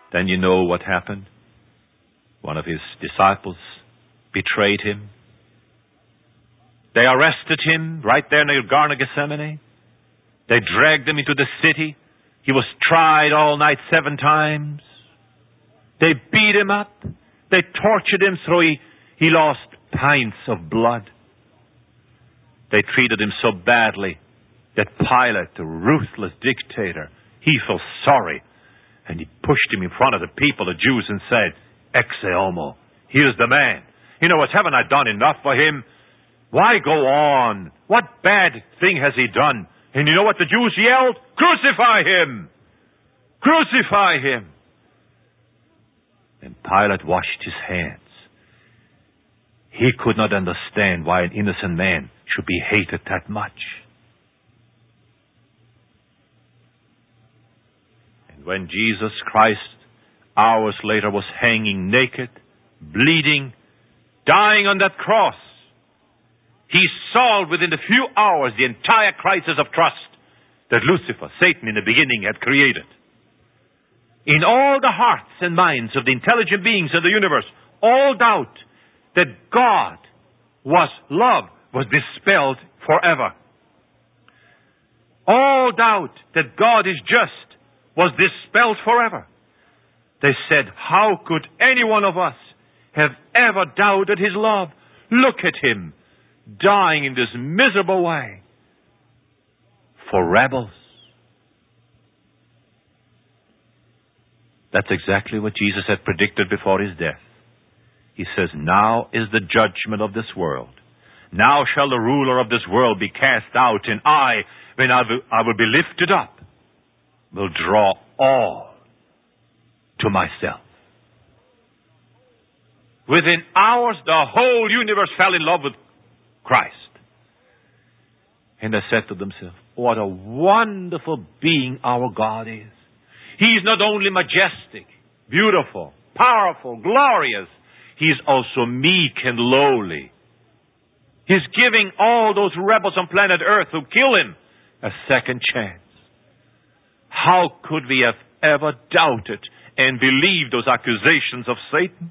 Then you know what happened. One of his disciples betrayed him. They arrested him right there in the Garden of Gethsemane. They dragged him into the city. He was tried all night 7 times. They beat him up. They tortured him so he lost pints of blood. They treated him so badly that Pilate, the ruthless dictator, he felt sorry. And he pushed him in front of the people, the Jews, and said, Ecce homo, here's the man. In other words, haven't I done enough for him? Why go on? What bad thing has he done? And you know what the Jews yelled? Crucify him! Crucify him! And Pilate washed his hands. He could not understand why an innocent man should be hated that much. And when Jesus Christ, hours later, was hanging naked, bleeding, dying on that cross, he solved within a few hours the entire crisis of trust that Lucifer, Satan, in the beginning had created. In all the hearts and minds of the intelligent beings of the universe, all doubt that God was love was dispelled forever. All doubt that God is just was dispelled forever. They said, how could any one of us have ever doubted his love? Look at him, dying in this miserable way for rebels. That's exactly what Jesus had predicted before his death. He says, now is the judgment of this world. Now shall the ruler of this world be cast out, and I, when I will be lifted up, will draw all to myself. Within hours, the whole universe fell in love with Christ. And they said to themselves, what a wonderful being our God is. He is not only majestic, beautiful, powerful, glorious. He is also meek and lowly. He's giving all those rebels on planet Earth who kill him a second chance. How could we have ever doubted and believed those accusations of Satan?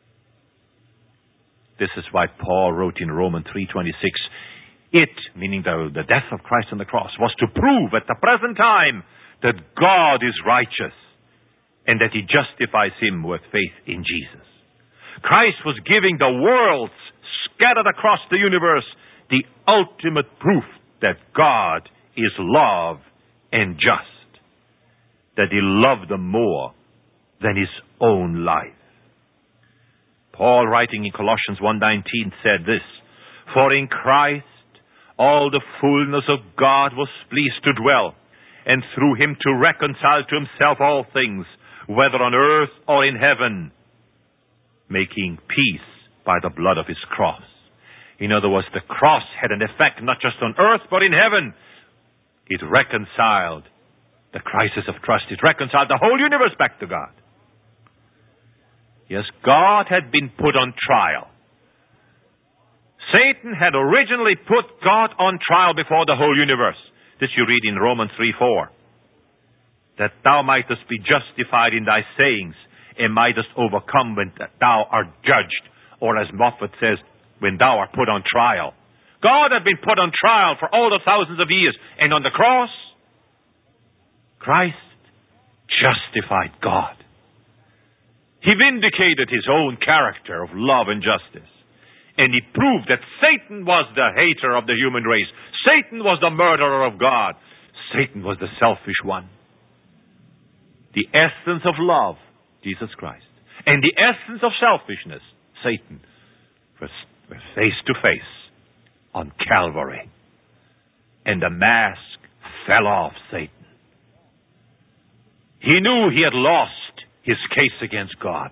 This is why Paul wrote in Romans 3:26, it, meaning the death of Christ on the cross, was to prove at the present time that God is righteous and that he justifies him with faith in Jesus. Christ was giving the worlds scattered across the universe the ultimate proof that God is love and just, that he loved them more than his own life. Paul, writing in Colossians 1:19, said this, for in Christ all the fullness of God was pleased to dwell, and through him to reconcile to himself all things, whether on earth or in heaven, making peace by the blood of his cross. In other words, the cross had an effect not just on earth, but in heaven. It reconciled the crisis of trust. It reconciled the whole universe back to God. Yes, God had been put on trial. Satan had originally put God on trial before the whole universe. This you read in Romans 3:4. That thou mightest be justified in thy sayings, and mightest overcome when thou art judged. Or as Moffat says, when thou art put on trial. God had been put on trial for all the thousands of years. And on the cross, Christ justified God. He vindicated his own character of love and justice. And he proved that Satan was the hater of the human race. Satan was the murderer of God. Satan was the selfish one. The essence of love, Jesus Christ. And the essence of selfishness, Satan, were face to face on Calvary. And the mask fell off Satan. He knew he had lost his case against God.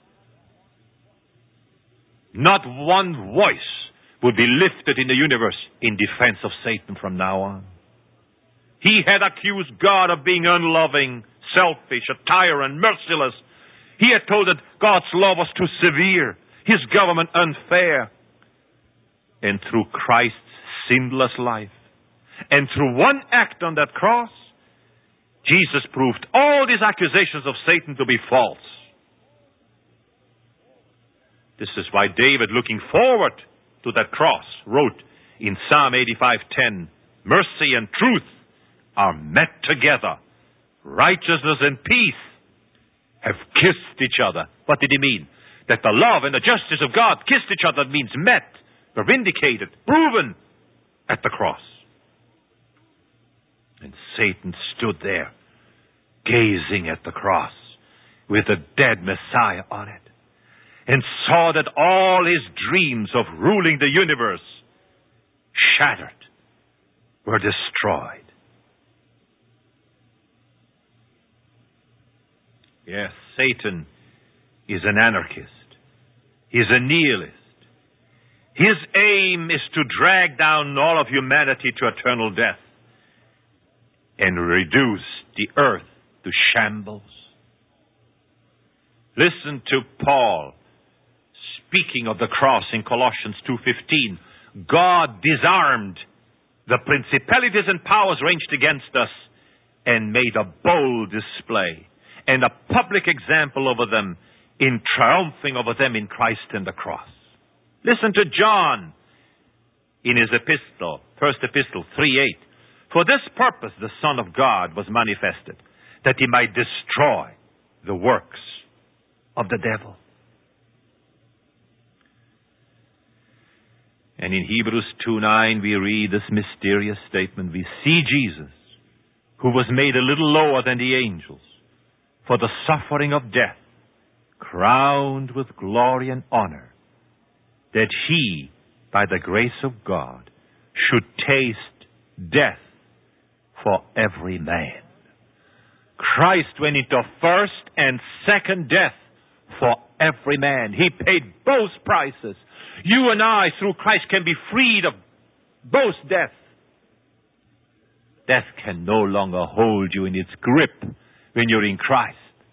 Not one voice would be lifted in the universe in defense of Satan from now on. He had accused God of being unloving, selfish, a tyrant, merciless. He had told that God's law was too severe, his government unfair. And through Christ's sinless life, and through one act on that cross, Jesus proved all these accusations of Satan to be false. This is why David, looking forward to that cross, wrote in Psalm 85:10, mercy and truth are met together. Righteousness and peace have kissed each other. What did he mean? That the love and the justice of God kissed each other means met, were vindicated, proven at the cross. And Satan stood there, gazing at the cross with the dead Messiah on it, and saw that all his dreams of ruling the universe, shattered, were destroyed. Yes, Satan is an anarchist. He's a nihilist. His aim is to drag down all of humanity to eternal death and reduce the earth to shambles. Listen to Paul speaking of the cross in Colossians 2:15. God disarmed the principalities and powers ranged against us and made a bold display and a public example over them in triumphing over them in Christ and the cross. Listen to John in his epistle, first epistle 3:8. For this purpose the Son of God was manifested, that he might destroy the works of the devil. And in Hebrews 2:9 we read this mysterious statement. We see Jesus, who was made a little lower than the angels for the suffering of death, crowned with glory and honor, that he, by the grace of God, should taste death for every man. Christ went into first and second death for every man. He paid both prices. You and I, through Christ, can be freed of both death. Death can no longer hold you in its grip when you're in Christ.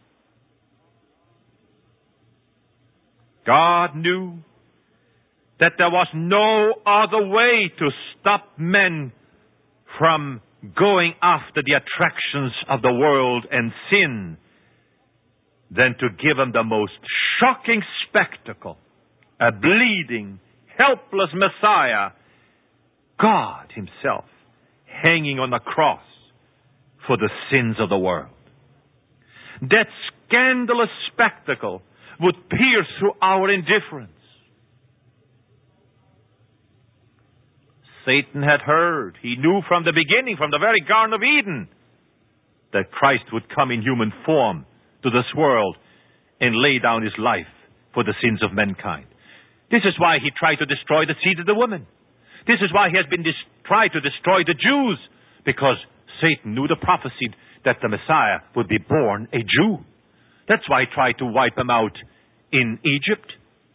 God knew that there was no other way to stop men from going after the attractions of the world and sin than to give them the most shocking spectacle, a bleeding, helpless Messiah, God himself, hanging on the cross for the sins of the world. That scandalous spectacle would pierce through our indifference. Satan had heard, he knew from the beginning, from the very Garden of Eden, that Christ would come in human form to this world and lay down his life for the sins of mankind. This is why he tried to destroy the seed of the woman. This is why he has been tried to destroy the Jews, because Satan knew the prophecy that the Messiah would be born a Jew. That's why he tried to wipe them out in Egypt.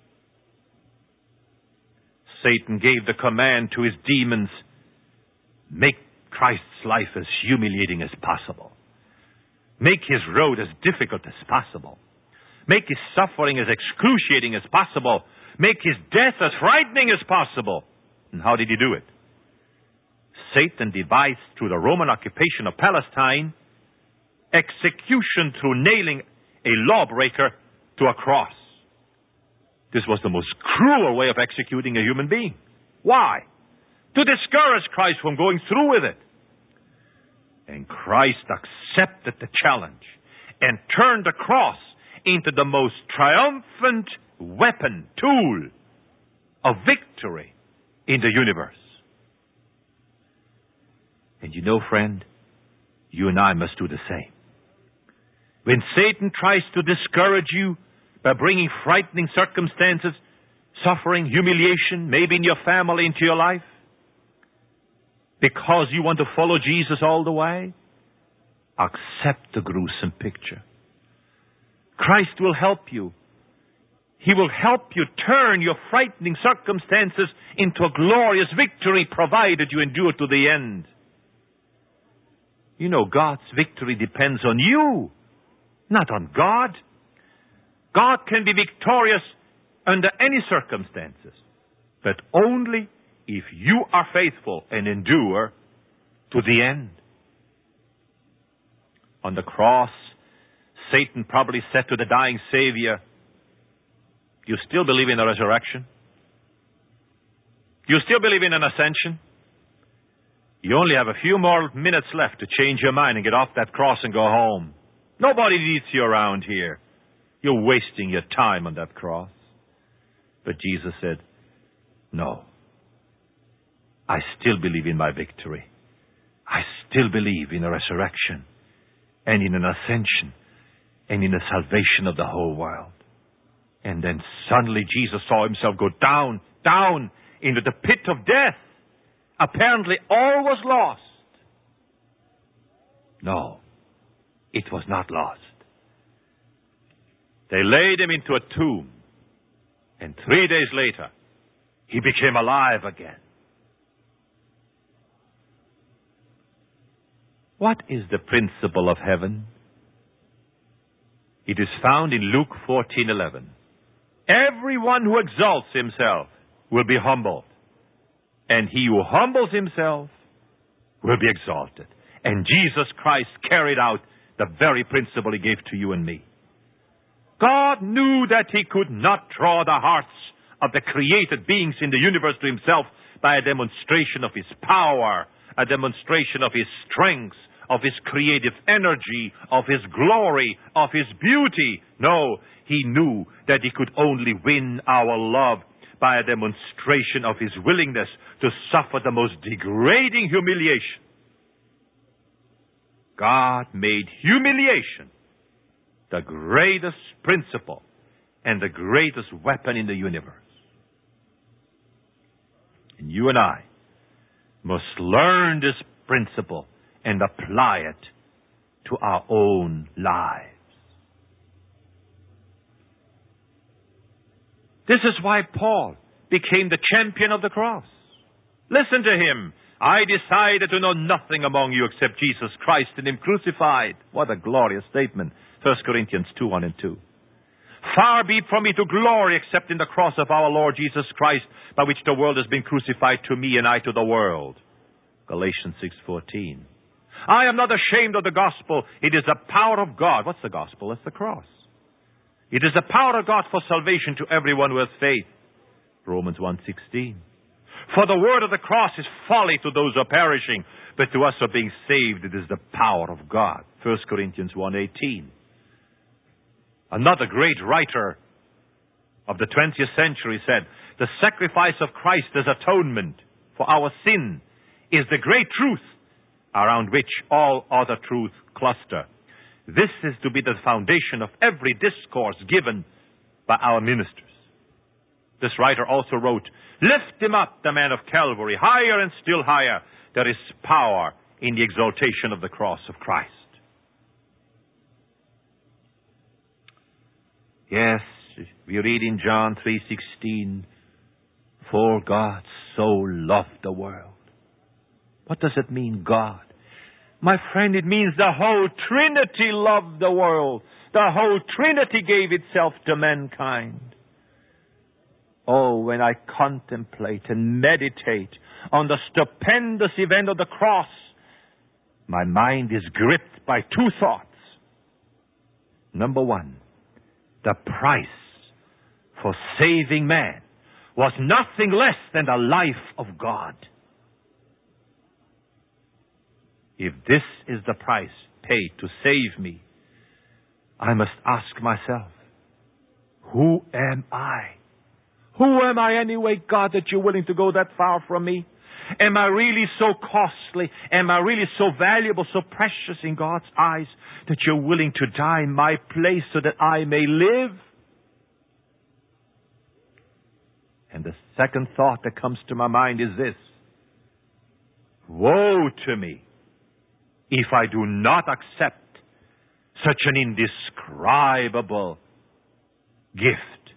Satan gave the command to his demons, make Christ's life as humiliating as possible. Make his road as difficult as possible. Make his suffering as excruciating as possible. Make his death as frightening as possible. And how did he do it? Satan devised, through the Roman occupation of Palestine, execution through nailing a lawbreaker to a cross. This was the most cruel way of executing a human being. Why? To discourage Christ from going through with it. And Christ accepted the challenge and turned the cross into the most triumphant weapon, tool of victory in the universe. And you know, friend, you and I must do the same. When Satan tries to discourage you by bringing frightening circumstances, suffering, humiliation, maybe in your family, into your life, because you want to follow Jesus all the way, accept the gruesome picture. Christ will help you. He will help you turn your frightening circumstances into a glorious victory, provided you endure to the end. You know, God's victory depends on you, not on God. God can be victorious under any circumstances, but only if you are faithful and endure to the end. On the cross, Satan probably said to the dying Savior, "You still believe in the resurrection? You still believe in an ascension? You only have a few more minutes left to change your mind and get off that cross and go home. Nobody needs you around here. You're wasting your time on that cross." But Jesus said, "No. I still believe in my victory. I still believe in a resurrection and in an ascension and in the salvation of the whole world." And then suddenly Jesus saw himself go down, down into the pit of death. Apparently all was lost. No, it was not lost. They laid him into a tomb, and 3 days later, he became alive again. What is the principle of heaven? It is found in Luke 14:11. Everyone who exalts himself will be humbled, and he who humbles himself will be exalted. And Jesus Christ carried out the very principle he gave to you and me. God knew that he could not draw the hearts of the created beings in the universe to himself by a demonstration of his power, a demonstration of his strength, of his creative energy, of his glory, of his beauty. No, he knew that he could only win our love by a demonstration of his willingness to suffer the most degrading humiliation. God made humiliation the greatest principle and the greatest weapon in the universe. And you and I must learn this principle and apply it to our own lives. This is why Paul became the champion of the cross. Listen to him. "I decided to know nothing among you except Jesus Christ and him crucified." What a glorious statement. 1 Corinthians 2:1 and 2. "Far be it from me to glory except in the cross of our Lord Jesus Christ, by which the world has been crucified to me and I to the world." Galatians 6:14. "I am not ashamed of the gospel. It is the power of God." What's the gospel? It's the cross. "It is the power of God for salvation to everyone who has faith." Romans 1:16. "For the word of the cross is folly to those who are perishing, but to us who are being saved it is the power of God." 1 Corinthians 1:18. Another great writer of the 20th century said, "The sacrifice of Christ as atonement for our sin is the great truth around which all other truths cluster. This is to be the foundation of every discourse given by our ministers." This writer also wrote, "Lift him up, the man of Calvary, higher and still higher. There is power in the exaltation of the cross of Christ." Yes, we read in John 3:16, "For God so loved the world." What does it mean, God? My friend, it means the whole Trinity loved the world. The whole Trinity gave itself to mankind. Oh, when I contemplate and meditate on the stupendous event of the cross, my mind is gripped by two thoughts. Number one, the price for saving man was nothing less than the life of God. If this is the price paid to save me, I must ask myself, who am I? Who am I anyway, God, that you're willing to go that far from me? Am I really so costly? Am I really so valuable, so precious in God's eyes that you're willing to die in my place so that I may live? And the second thought that comes to my mind is this: woe to me if I do not accept such an indescribable gift.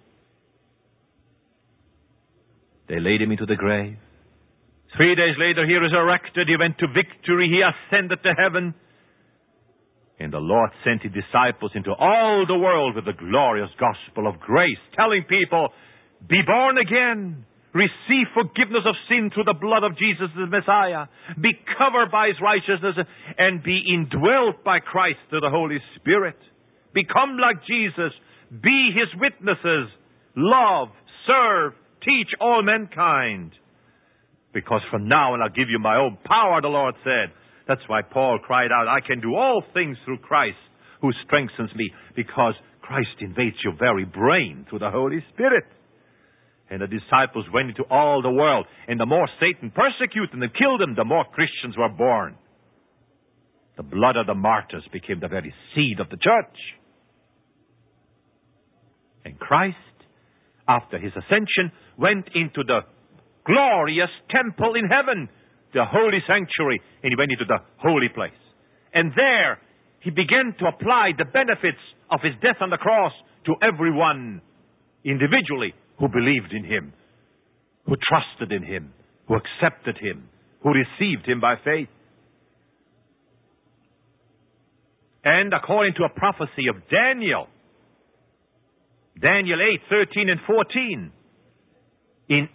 They laid him into the grave. 3 days later, he resurrected. He went to victory. He ascended to heaven. And the Lord sent his disciples into all the world with the glorious gospel of grace, telling people, be born again, receive forgiveness of sin through the blood of Jesus the Messiah, be covered by His righteousness, and be indwelt by Christ through the Holy Spirit. Become like Jesus. Be His witnesses. Love, serve, teach all mankind. Because from now on I'll give you my own power, the Lord said. That's why Paul cried out, I can do all things through Christ who strengthens me. Because Christ invades your very brain through the Holy Spirit. And the disciples went into all the world. And the more Satan persecuted and killed them, the more Christians were born. The blood of the martyrs became the very seed of the church. And Christ, after His ascension, went into the glorious temple in heaven, the holy sanctuary, and He went into the holy place. And there, He began to apply the benefits of His death on the cross to everyone individually who believed in Him, who trusted in Him, who accepted Him, who received Him by faith. And according to a prophecy of Daniel 8:13 and 14, in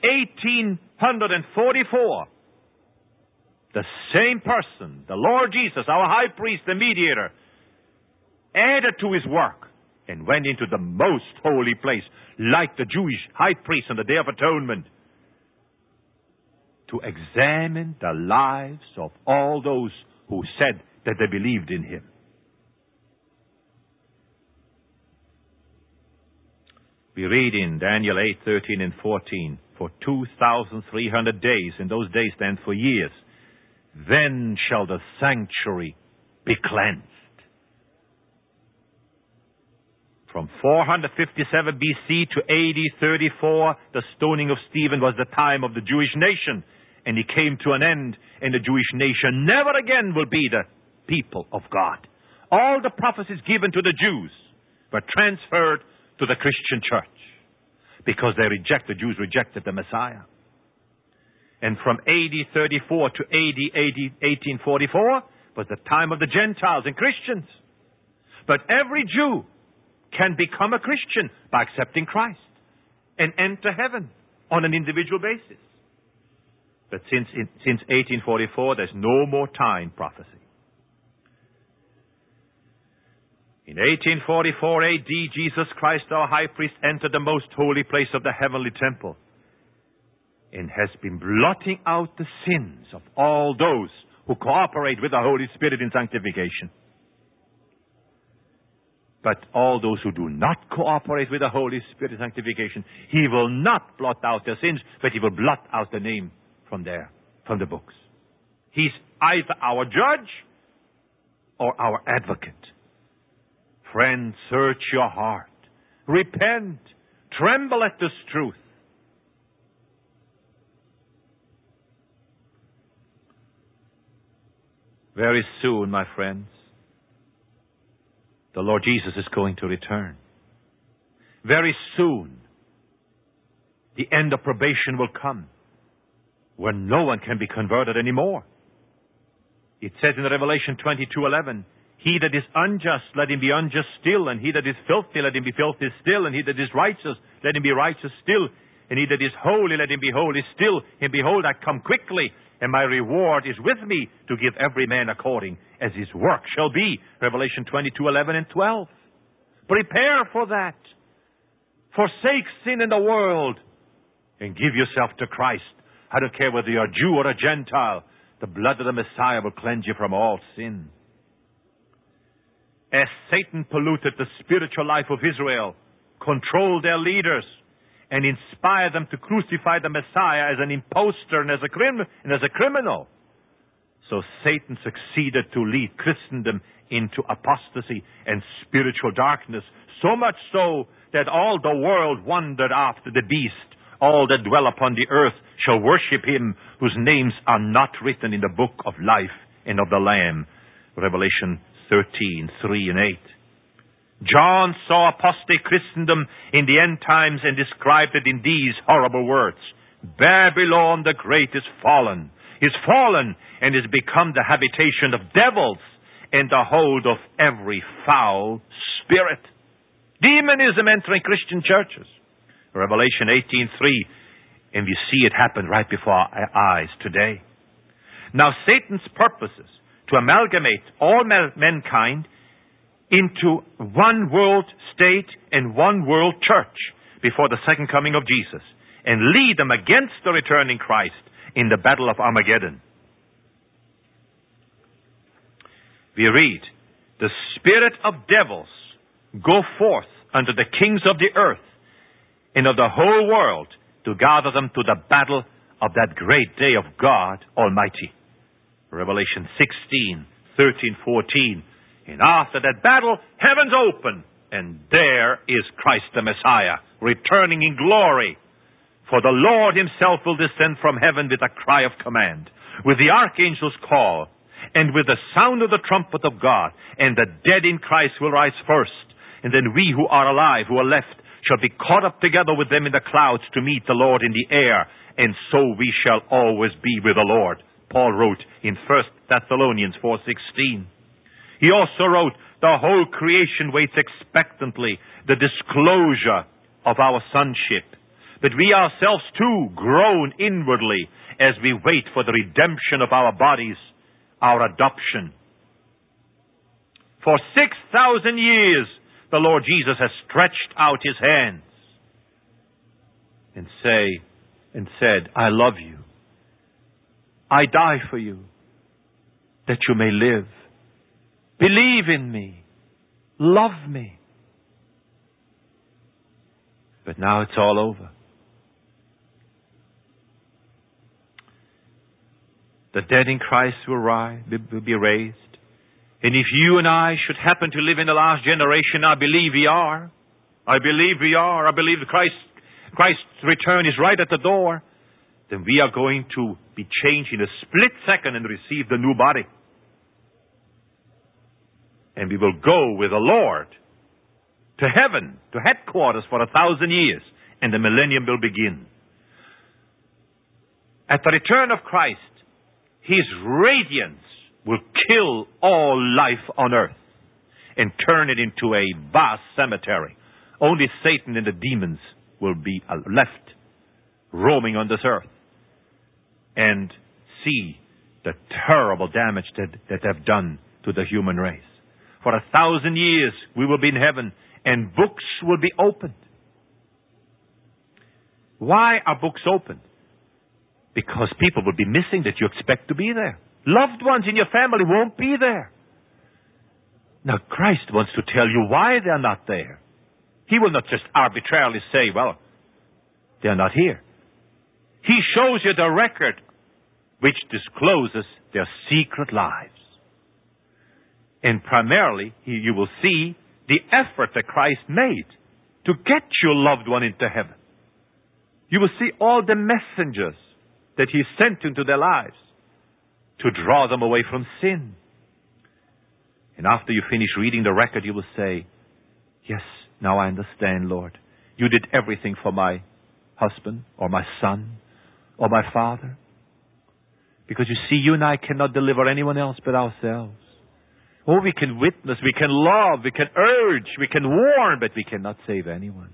1844, the same person, the Lord Jesus, our high priest, the mediator, added to His work and went into the most holy place, like the Jewish high priest on the Day of Atonement, to examine the lives of all those who said that they believed in Him. We read in Daniel 8:13 and 14, for 2,300 days, and those days stand for years, then shall the sanctuary be cleansed. From 457 BC to AD 34, the stoning of Stephen was the time of the Jewish nation, and it came to an end, and the Jewish nation never again will be the people of God. All the prophecies given to the Jews were transferred to the Christian church because the Jews rejected the Messiah. And from AD 34 to AD 1844 was the time of the Gentiles and Christians. But every Jew can become a Christian by accepting Christ and enter heaven on an individual basis. But since 1844, there's no more time prophecy. In 1844 AD, Jesus Christ, our high priest, entered the most holy place of the heavenly temple and has been blotting out the sins of all those who cooperate with the Holy Spirit in sanctification. But all those who do not cooperate with the Holy Spirit in sanctification, He will not blot out their sins, but He will blot out the name from the books. He's either our judge or our advocate. Friends, search your heart. Repent. Tremble at this truth. Very soon, my friends, the Lord Jesus is going to return. Very soon, the end of probation will come, when no one can be converted anymore. It says in Revelation 22:11, he that is unjust, let him be unjust still, and he that is filthy, let him be filthy still, and he that is righteous, let him be righteous still, and he that is holy, let him be holy still. And behold, I come quickly, and my reward is with me to give every man according as his work shall be. Revelation 22:11 and 12. Prepare for that. Forsake sin in the world and give yourself to Christ. I don't care whether you're a Jew or a Gentile. The blood of the Messiah will cleanse you from all sin. As Satan polluted the spiritual life of Israel, controlled their leaders, and inspired them to crucify the Messiah as an impostor and as a criminal, so Satan succeeded to lead Christendom into apostasy and spiritual darkness, so much so that all the world wandered after the beast. All that dwell upon the earth shall worship him whose names are not written in the book of life and of the Lamb. Revelation 13:3 and 8. John saw apostate Christendom in the end times and described it in these horrible words. Babylon the Great is fallen and is become the habitation of devils and the hold of every foul spirit. Demonism entering Christian churches. Revelation 18:3. And we see it happen right before our eyes today. Now, Satan's purpose is to amalgamate all mankind into one world state and one world church before the second coming of Jesus, and lead them against the returning Christ in the battle of Armageddon. We read, the spirit of devils go forth unto the kings of the earth and of the whole world to gather them to the battle of that great day of God Almighty. Revelation 16, 13, 14. And after that battle, heavens open, and there is Christ the Messiah, returning in glory. For the Lord himself will descend from heaven with a cry of command, with the archangel's call, and with the sound of the trumpet of God. And the dead in Christ will rise first. And then we who are alive, who are left, shall be caught up together with them in the clouds to meet the Lord in the air. And so we shall always be with the Lord. Paul wrote in 1 Thessalonians 4:16. He also wrote, the whole creation waits expectantly the disclosure of our sonship. But we ourselves too groan inwardly as we wait for the redemption of our bodies, our adoption. For 6,000 years, the Lord Jesus has stretched out his hands and said, I love you. I die for you, that you may live. Believe in me. Love me. But now it's all over. The dead in Christ will be raised. And if you and I should happen to live in the last generation, I believe we are. I believe we are. I believe Christ's return is right at the door. Then we are going to be changed in a split second and receive the new body. And we will go with the Lord to heaven, to headquarters for 1,000 years, and the millennium will begin. At the return of Christ, his radiance will kill all life on earth and turn it into a vast cemetery. Only Satan and the demons will be left roaming on this earth and see the terrible damage that they've done to the human race. For 1,000 years we will be in heaven, and books will be opened. Why are books opened? Because people will be missing that you expect to be there. Loved ones in your family won't be there. Now Christ wants to tell you why they're not there. He will not just arbitrarily say, well, they're not here. He shows you the record which discloses their secret lives. And primarily, you will see the effort that Christ made to get your loved one into heaven. You will see all the messengers that he sent into their lives to draw them away from sin. And after you finish reading the record, you will say, yes, now I understand, Lord. You did everything for my husband or my son or my father. Because you see, you and I cannot deliver anyone else but ourselves. Oh, we can witness, we can love, we can urge, we can warn, but we cannot save anyone.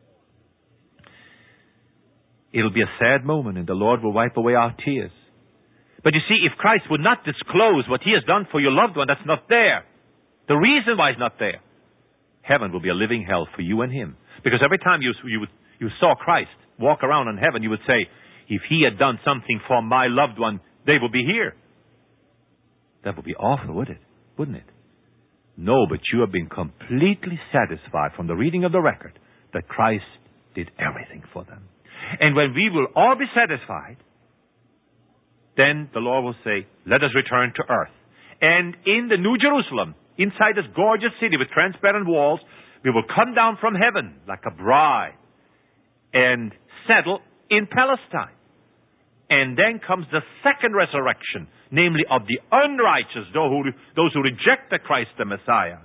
It'll be a sad moment, and the Lord will wipe away our tears. But you see, if Christ would not disclose what he has done for your loved one, that's not there. The reason why it's not there, heaven will be a living hell for you and him. Because every time you saw Christ walk around in heaven, you would say, if he had done something for my loved one, they would be here. That would be awful, wouldn't it? No, but you have been completely satisfied from the reading of the record that Christ did everything for them. And when we will all be satisfied, then the Lord will say, let us return to earth. And in the New Jerusalem, inside this gorgeous city with transparent walls, we will come down from heaven like a bride and settle in Palestine. And then comes the second resurrection, namely of the unrighteous, those who reject the Christ the Messiah.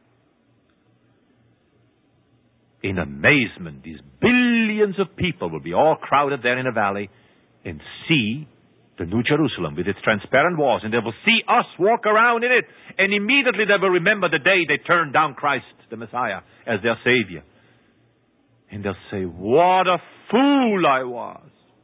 In amazement, these billions of people will be all crowded there in a valley and see the New Jerusalem with its transparent walls, and they will see us walk around in it, and immediately they will remember the day they turned down Christ the Messiah as their Savior. And they'll say, what a fool I was.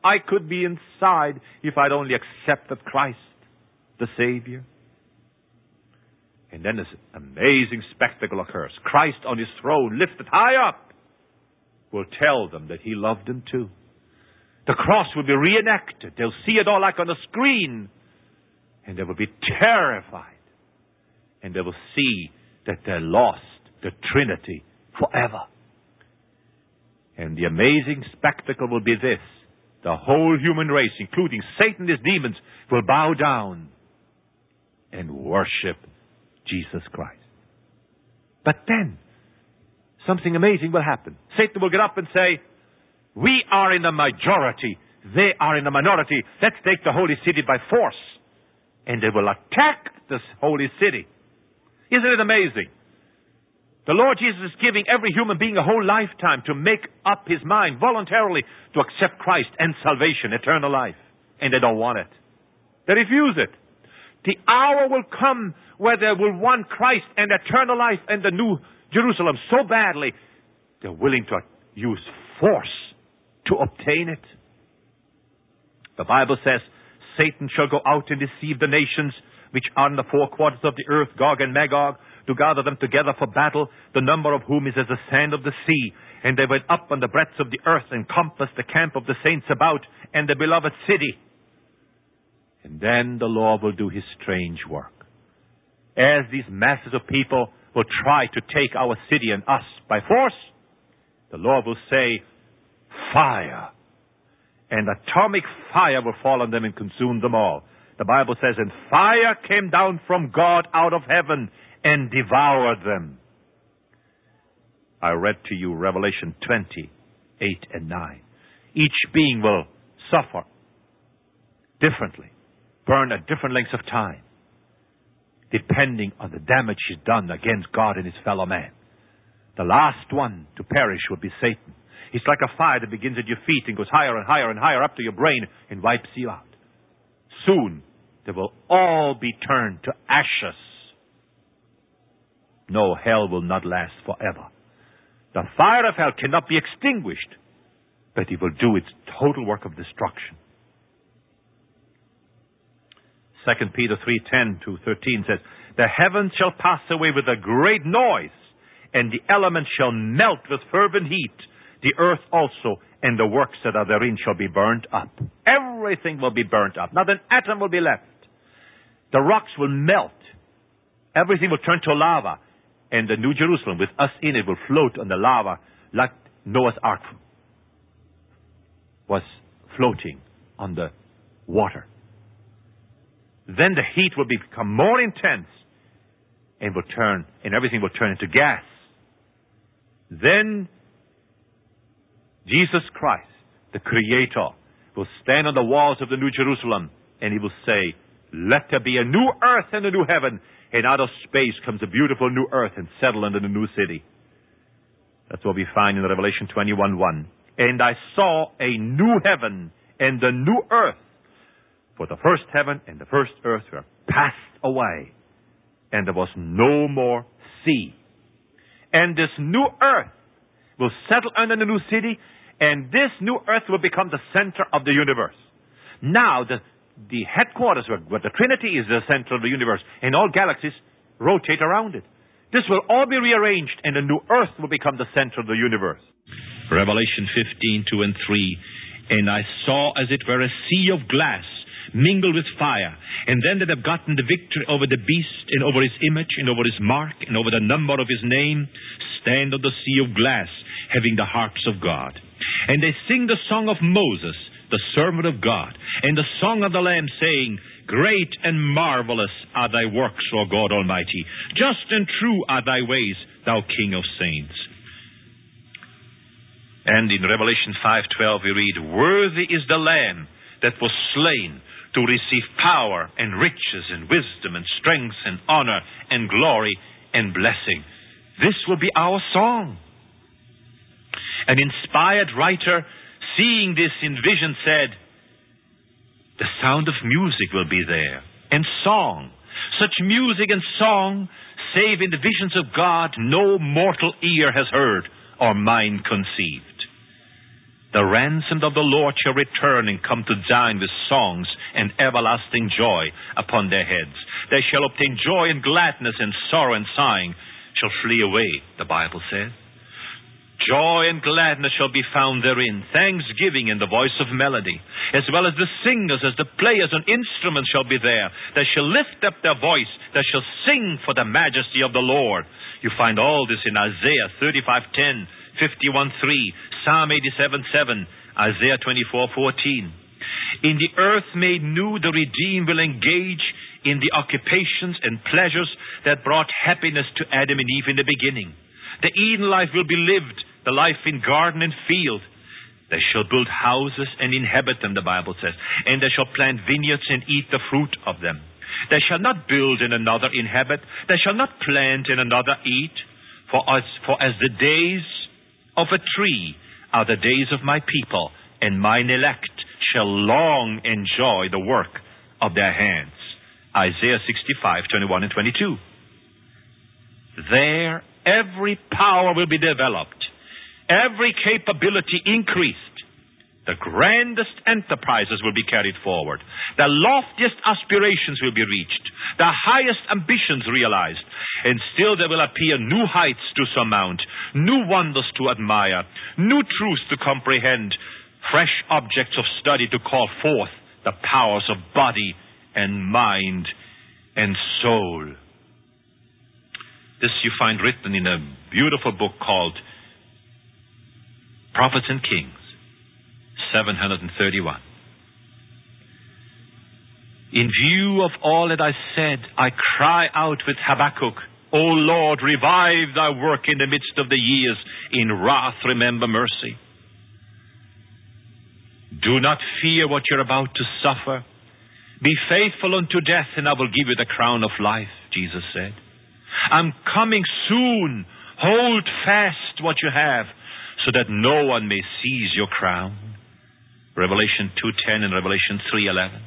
I could be inside if I'd only accepted Christ, the Savior. And then this amazing spectacle occurs. Christ on his throne, lifted high up, will tell them that he loved them too. The cross will be reenacted. They'll see it all like on a screen. And they will be terrified. And they will see that they lost the Trinity forever. And the amazing spectacle will be this. The whole human race, including Satan and his demons, will bow down and worship Jesus Christ. But then, something amazing will happen. Satan will get up and say, we are in the majority. They are in the minority. Let's take the holy city by force. And they will attack this holy city. Isn't it amazing? The Lord Jesus is giving every human being a whole lifetime to make up his mind voluntarily to accept Christ and salvation, eternal life. And they don't want it. They refuse it. The hour will come where they will want Christ and eternal life and the new Jerusalem so badly, they're willing to use force to obtain it. The Bible says, Satan shall go out and deceive the nations which are in the four quarters of the earth, Gog and Magog, to gather them together for battle, the number of whom is as the sand of the sea. And they went up on the breadth of the earth and compassed the camp of the saints about and the beloved city. And then the Lord will do his strange work. As these masses of people will try to take our city and us by force, the Lord will say, fire. And atomic fire will fall on them and consume them all. The Bible says, and fire came down from God out of heaven and devoured them. I read to you Revelation 20, 8 and 9. Each being will suffer differently, burn at different lengths of time, depending on the damage he's done against God and his fellow man. The last one to perish will be Satan. It's like a fire that begins at your feet and goes higher and higher and higher up to your brain and wipes you out. Soon, they will all be turned to ashes. No, hell will not last forever. The fire of hell cannot be extinguished, but it will do its total work of destruction. 2 Peter 3:10 to 13 says, the heavens shall pass away with a great noise, and the elements shall melt with fervent heat. The earth also and the works that are therein shall be burnt up. Everything will be burnt up. Not an atom will be left. The rocks will melt. Everything will turn to lava. And the New Jerusalem with us in it will float on the lava like Noah's Ark was floating on the water. Then the heat will become more intense and everything will turn into gas. Then Jesus Christ, the Creator, will stand on the walls of the New Jerusalem and he will say, let there be a new earth and a new heaven. And out of space comes a beautiful new earth and settle into the new city. That's what we find in Revelation 21:1. And I saw a new heaven and a new earth. For the first heaven and the first earth were passed away. And there was no more sea. And this new earth will settle under the new city. And this new earth will become the center of the universe. Now, the headquarters where the Trinity is the center of the universe, and all galaxies rotate around it. This will all be rearranged, and a new earth will become the center of the universe. Revelation 15:2 and 3. And I saw as it were a sea of glass mingled with fire, and them that have gotten the victory over the beast, and over his image, and over his mark, and over the number of his name, stand on the sea of glass, having the harps of God. And they sing the song of Moses, the servant of God, and the song of the Lamb, saying, great and marvelous are thy works, O God Almighty. Just and true are thy ways, thou King of saints. And in Revelation 5:12 we read, worthy is the Lamb that was slain to receive power and riches and wisdom and strength and honor and glory and blessing. This will be our song. An inspired writer, seeing this in vision, said, the sound of music will be there, and song. Such music and song, save in the visions of God, no mortal ear has heard or mind conceived. The ransomed of the Lord shall return and come to Zion with songs and everlasting joy upon their heads. They shall obtain joy and gladness, and sorrow and sighing shall flee away, the Bible says. Joy and gladness shall be found therein, thanksgiving in the voice of melody, as well as the singers, as the players on instruments shall be there. They shall lift up their voice, they shall sing for the majesty of the Lord. You find all this in Isaiah 35:10, 51:3, Psalm 87:7, Isaiah 24:14. In the earth made new, the redeemed will engage in the occupations and pleasures that brought happiness to Adam and Eve in the beginning. The Eden life will be lived, the life in garden and field. They shall build houses and inhabit them, the Bible says, and they shall plant vineyards and eat the fruit of them. They shall not build and another inhabit. They shall not plant and another eat. For as the days of a tree are the days of my people, and mine elect shall long enjoy the work of their hands. Isaiah 65:21 and 22. There, every power will be developed, every capability increased. The grandest enterprises will be carried forward. The loftiest aspirations will be reached. The highest ambitions realized. And still there will appear new heights to surmount, new wonders to admire, new truths to comprehend, fresh objects of study to call forth the powers of body and mind and soul. This you find written in a beautiful book called Prophets and Kings, 731. In view of all that I said, I cry out with Habakkuk, O Lord, revive thy work in the midst of the years. In wrath remember mercy. Do not fear what you're about to suffer. Be faithful unto death, and I will give you the crown of life, Jesus said. I'm coming soon. Hold fast what you have, so that no one may seize your crown. Revelation 2:10 and Revelation 3:11.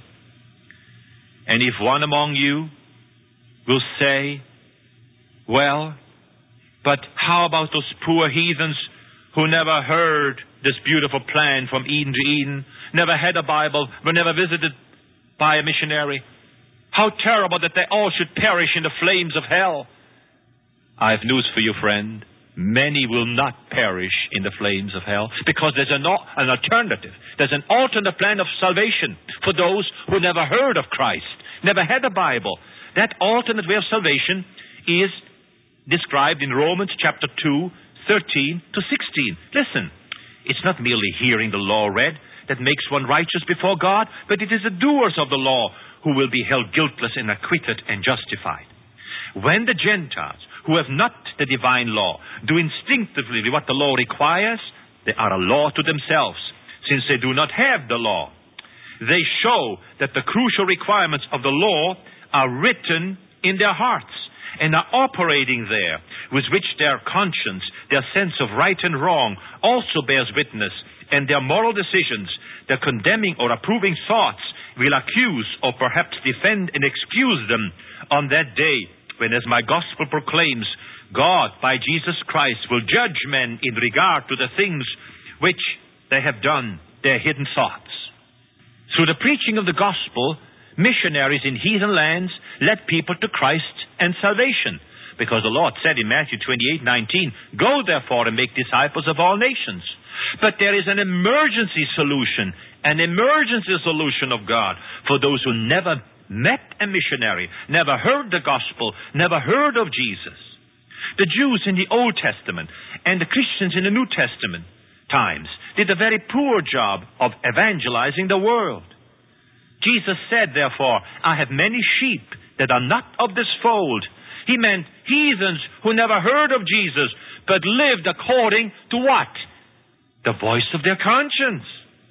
And if one among you will say, well, but how about those poor heathens who never heard this beautiful plan from Eden to Eden, never had a Bible, were never visited by a missionary? How terrible that they all should perish in the flames of hell. I have news for you, friend. Many will not perish in the flames of hell, because there's an alternative. There's an alternate plan of salvation for those who never heard of Christ, never had a Bible. That alternate way of salvation is described in Romans chapter 2, 13 to 16. Listen, it's not merely hearing the law read that makes one righteous before God, but it is the doers of the law who will be held guiltless and acquitted and justified. When the Gentiles, who have not the divine law, do instinctively what the law requires, they are a law to themselves, since they do not have the law. They show that the crucial requirements of the law are written in their hearts and are operating there, with which their conscience, their sense of right and wrong, also bears witness, and their moral decisions, their condemning or approving thoughts, will accuse or perhaps defend and excuse them on that day, when, as my gospel proclaims, God, by Jesus Christ, will judge men in regard to the things which they have done, their hidden thoughts. Through the preaching of the gospel, missionaries in heathen lands led people to Christ and salvation, because the Lord said in Matthew 28:19, Go therefore and make disciples of all nations. But there is an emergency solution of God for those who never met a missionary, never heard the gospel, never heard of Jesus. The Jews in the Old Testament and the Christians in the New Testament times did a very poor job of evangelizing the world. Jesus said, therefore, I have many sheep that are not of this fold. He meant heathens who never heard of Jesus, but lived according to what? The voice of their conscience.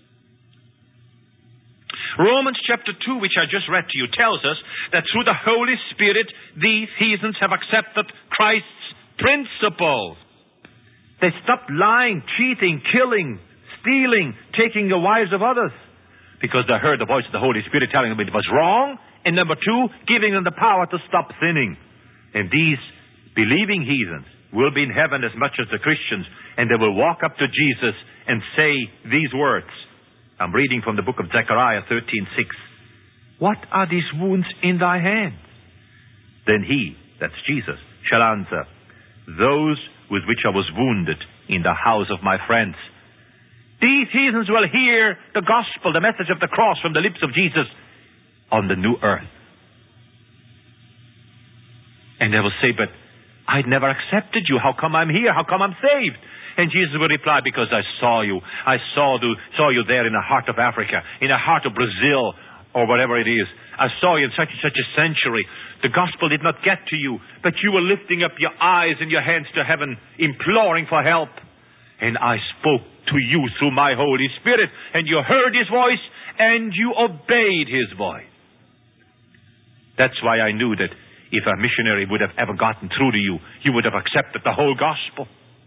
Romans chapter 2, which I just read to you, tells us that through the Holy Spirit, these heathens have accepted Christ's principles. They stopped lying, cheating, killing, stealing, taking the wives of others, because they heard the voice of the Holy Spirit telling them it was wrong, and number two, giving them the power to stop sinning. And these believing heathens will be in heaven as much as the Christians, and they will walk up to Jesus and say these words. I'm reading from the book of Zechariah 13:6. What are these wounds in thy hands? Then he, that's Jesus, shall answer, those with which I was wounded in the house of my friends. These heathens will hear the gospel, the message of the cross from the lips of Jesus on the new earth. And they will say, but I'd never accepted you. How come I'm here? How come I'm saved? And Jesus will reply, because I saw you. I saw you there in the heart of Africa, in the heart of Brazil, or whatever it is. I saw you in such and such a century. The gospel did not get to you, but you were lifting up your eyes and your hands to heaven, imploring for help. And I spoke to you through my Holy Spirit, and you heard His voice, and you obeyed His voice. That's why I knew that if a missionary would have ever gotten through to you, you would have accepted the whole gospel.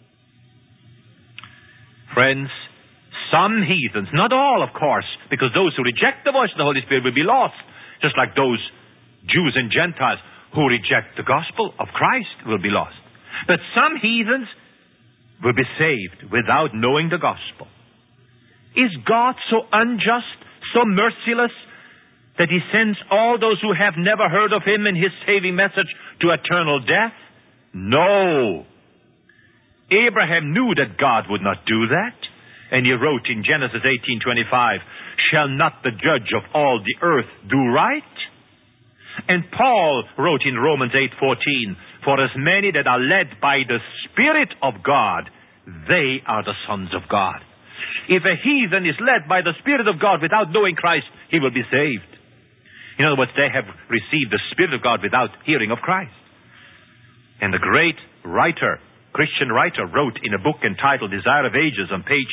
Friends, some heathens, not all of course, because those who reject the voice of the Holy Spirit will be lost, just like those Jews and Gentiles who reject the gospel of Christ will be lost. But some heathens will be saved without knowing the gospel. Is God so unjust, so merciless, that He sends all those who have never heard of Him and His saving message to eternal death? No. Abraham knew that God would not do that. And he wrote in Genesis 18:25, shall not the judge of all the earth do right? And Paul wrote in Romans 8:14, for as many that are led by the Spirit of God, they are the sons of God. If a heathen is led by the Spirit of God without knowing Christ, he will be saved. In other words, they have received the Spirit of God without hearing of Christ. And the great writer, Christian writer, wrote in a book entitled Desire of Ages on page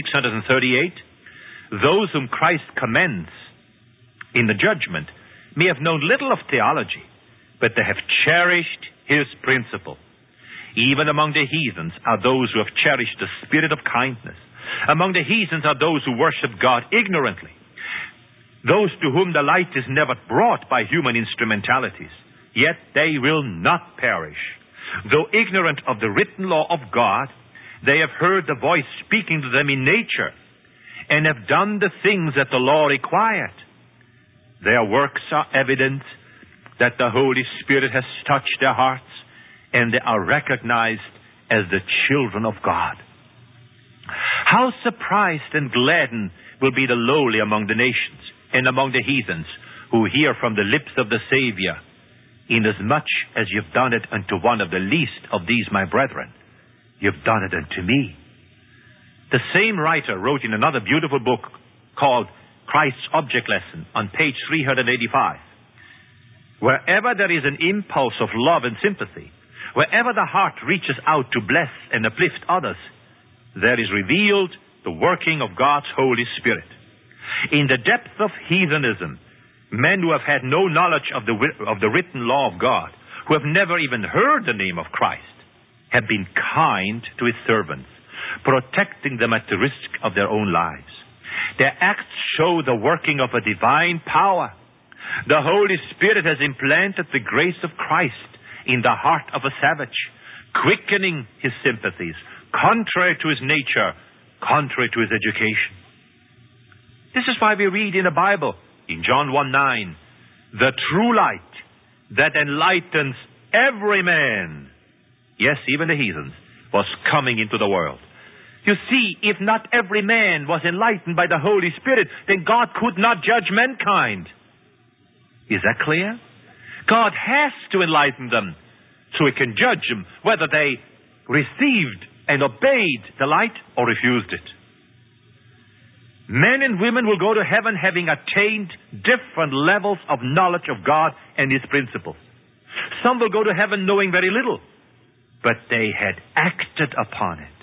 638, those whom Christ commends in the judgment may have known little of theology, but they have cherished His principle. Even among the heathens are those who have cherished the spirit of kindness. Among the heathens are those who worship God ignorantly, those to whom the light is never brought by human instrumentalities, yet they will not perish. Though ignorant of the written law of God, they have heard the voice speaking to them in nature, and have done the things that the law required. Their works are evidence that the Holy Spirit has touched their hearts, and they are recognized as the children of God. How surprised and gladdened will be the lowly among the nations and among the heathens who hear from the lips of the Savior, inasmuch as you've done it unto one of the least of these my brethren, you've done it unto me. The same writer wrote in another beautiful book called Christ's Object Lesson on page 385. Wherever there is an impulse of love and sympathy, wherever the heart reaches out to bless and uplift others, there is revealed the working of God's Holy Spirit. In the depth of heathenism, men who have had no knowledge of the written law of God, who have never even heard the name of Christ, have been kind to His servants, protecting them at the risk of their own lives. Their acts show the working of a divine power. The Holy Spirit has implanted the grace of Christ in the heart of a savage, quickening his sympathies, contrary to his nature, contrary to his education. This is why we read in the Bible, in John 1:9, the true light that enlightens every man, yes, even the heathens, was coming into the world. You see, if not every man was enlightened by the Holy Spirit, then God could not judge mankind. Is that clear? God has to enlighten them so He can judge them whether they received and obeyed the light or refused it. Men and women will go to heaven having attained different levels of knowledge of God and His principles. Some will go to heaven knowing very little, but they had acted upon it.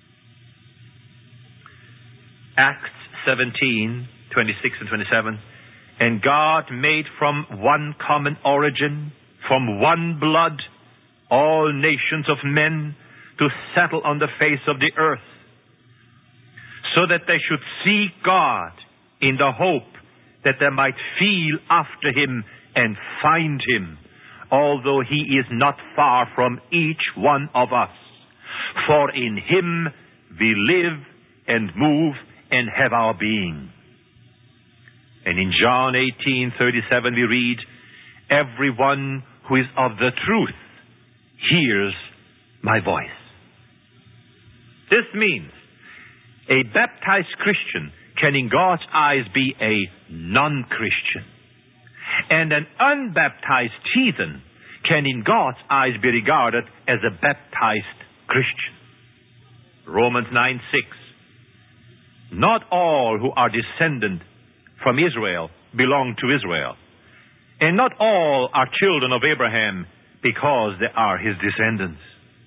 Acts 17:26 and 27. And God made from one common origin, from one blood, all nations of men to settle on the face of the earth, so that they should seek God in the hope that they might feel after Him and find Him, although he is not far from each one of us. For in him we live and move and have our being. And in John 18:37 we read, everyone who is of the truth hears my voice. This means a baptized Christian can in God's eyes be a non-Christian. And an unbaptized heathen can in God's eyes be regarded as a baptized Christian. Romans 9:6. Not all who are descended from Israel belong to Israel. And not all are children of Abraham because they are his descendants.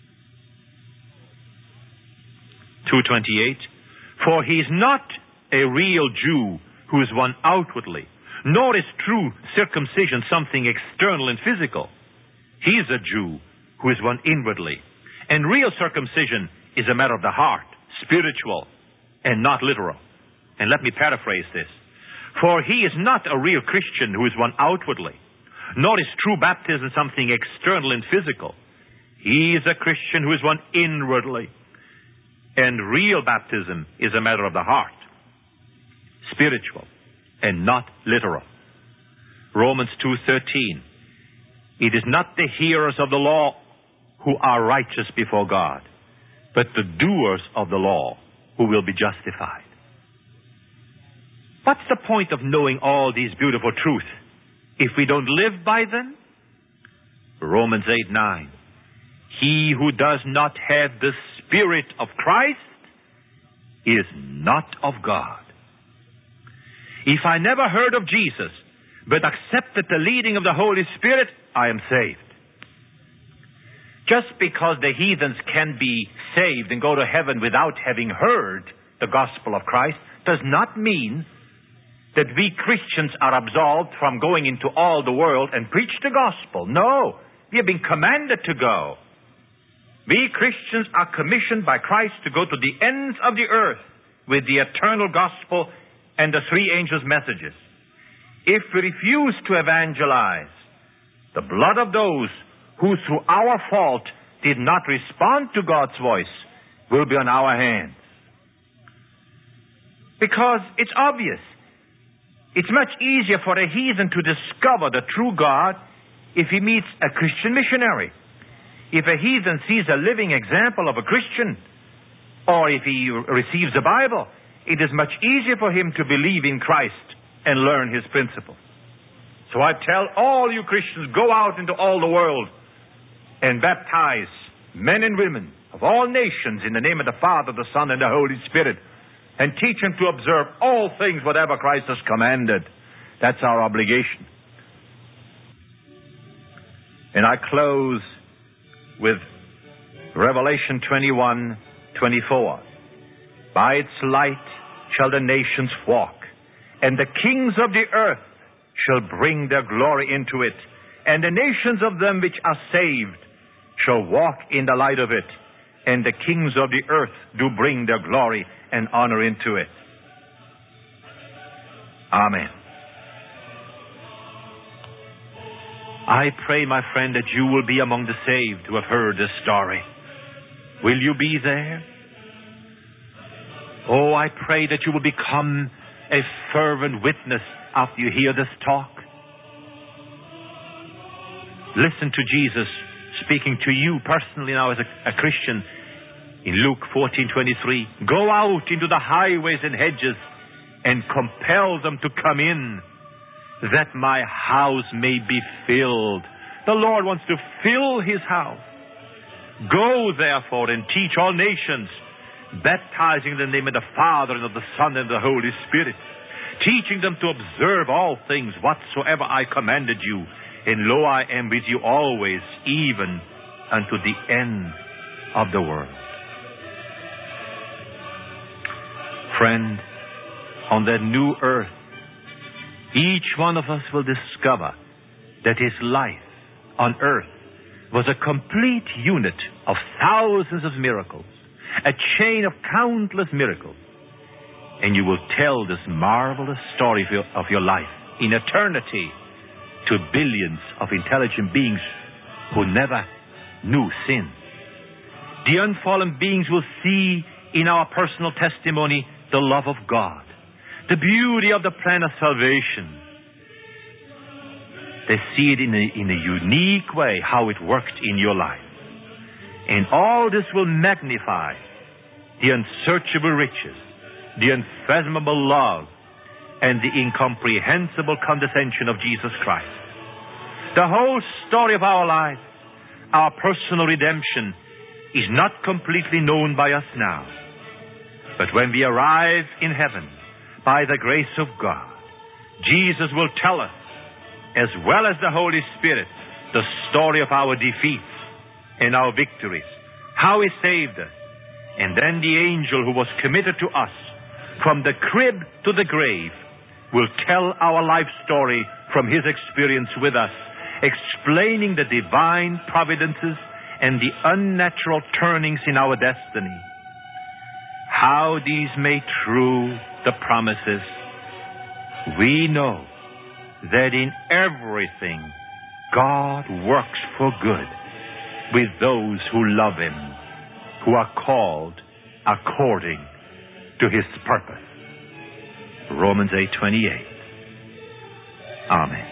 2:28. For he is not a real Jew who is one outwardly, nor is true circumcision something external and physical. He is a Jew who is one inwardly. And real circumcision is a matter of the heart, spiritual, and not literal. And let me paraphrase this. For he is not a real Christian who is one outwardly, nor is true baptism something external and physical. He is a Christian who is one inwardly. And real baptism is a matter of the heart, spiritual, and not literal. Romans 2:13. It is not the hearers of the law who are righteous before God, but the doers of the law who will be justified. What's the point of knowing all these beautiful truths if we don't live by them? Romans 8:9. He who does not have the Spirit of Christ is not of God. If I never heard of Jesus, but accepted the leading of the Holy Spirit, I am saved. Just because the heathens can be saved and go to heaven without having heard the gospel of Christ does not mean that we Christians are absolved from going into all the world and preach the gospel. No, we have been commanded to go. We Christians are commissioned by Christ to go to the ends of the earth with the eternal gospel and the three angels' messages. If we refuse to evangelize, the blood of those who through our fault did not respond to God's voice will be on our hands. Because it's obvious. It's much easier for a heathen to discover the true God if he meets a Christian missionary. If a heathen sees a living example of a Christian, or if he receives the Bible, it is much easier for him to believe in Christ and learn his principles. So I tell all you Christians, go out into all the world and baptize men and women of all nations in the name of the Father, the Son, and the Holy Spirit, and teach them to observe all things whatever Christ has commanded. That's our obligation. And I close with Revelation 21:24. By its light shall the nations walk, and the kings of the earth shall bring their glory into it, and the nations of them which are saved shall walk in the light of it, and the kings of the earth do bring their glory and honor into it. Amen. I pray, my friend, that you will be among the saved who have heard this story. Will you be there? Oh, I pray that you will become a fervent witness after you hear this talk. Listen to Jesus speaking to you personally now as a Christian in Luke 14:23. Go out into the highways and hedges and compel them to come in, that my house may be filled. The Lord wants to fill his house. Go, therefore, and teach all nations, baptizing in the name of the Father and of the Son and the Holy Spirit, teaching them to observe all things whatsoever I commanded you. And lo, I am with you always, even unto the end of the world. Friend, on that new earth, each one of us will discover that his life on earth was a complete unit of thousands of miracles, a chain of countless miracles. And you will tell this marvelous story of your life in eternity to billions of intelligent beings who never knew sin. The unfallen beings will see in our personal testimony the love of God, the beauty of the plan of salvation. They see it in a unique way, how it worked in your life. And all this will magnify the unsearchable riches, the unfathomable love, and the incomprehensible condescension of Jesus Christ. The whole story of our life, our personal redemption, is not completely known by us now. But when we arrive in heaven, by the grace of God, Jesus will tell us, as well as the Holy Spirit, the story of our defeats and our victories, how He saved us. And then the angel who was committed to us from the crib to the grave will tell our life story from his experience with us, explaining the divine providences and the unnatural turnings in our destiny. How these make true the promises. We know that in everything God works for good with those who love Him, who are called according to His purpose. Romans 8:28. Amen.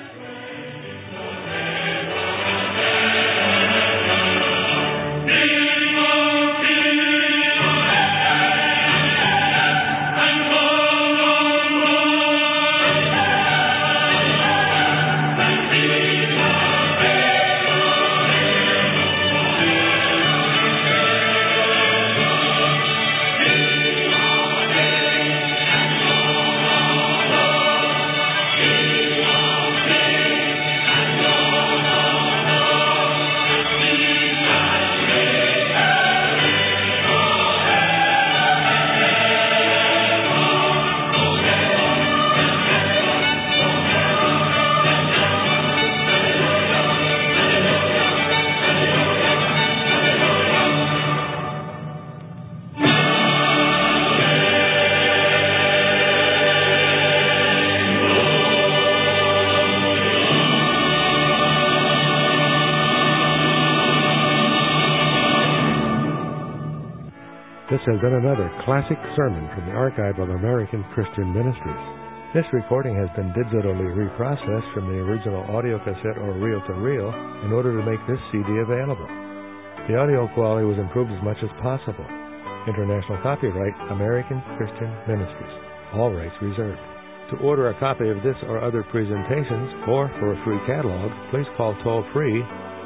This has been another classic sermon from the Archive of American Christian Ministries. This recording has been digitally reprocessed from the original audio cassette or reel-to-reel in order to make this CD available. The audio quality was improved as much as possible. International copyright, American Christian Ministries. All rights reserved. To order a copy of this or other presentations, or for a free catalog, please call toll-free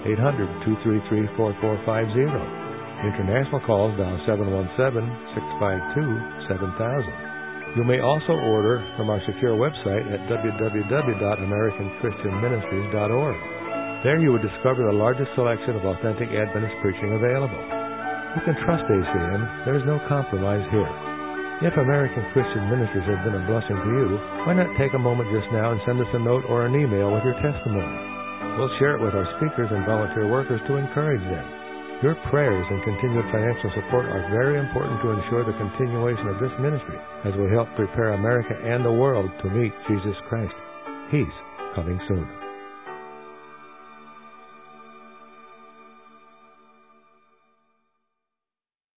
800-233-4450. International calls dial 717-652-7000. You may also order from our secure website at www.americanchristianministries.org. There you will discover the largest selection of authentic Adventist preaching available. You can trust ACM. There is no compromise here. If American Christian Ministries has been a blessing to you, why not take a moment just now and send us a note or an email with your testimony? We'll share it with our speakers and volunteer workers to encourage them. Your prayers and continued financial support are very important to ensure the continuation of this ministry as we help prepare America and the world to meet Jesus Christ. He's coming soon.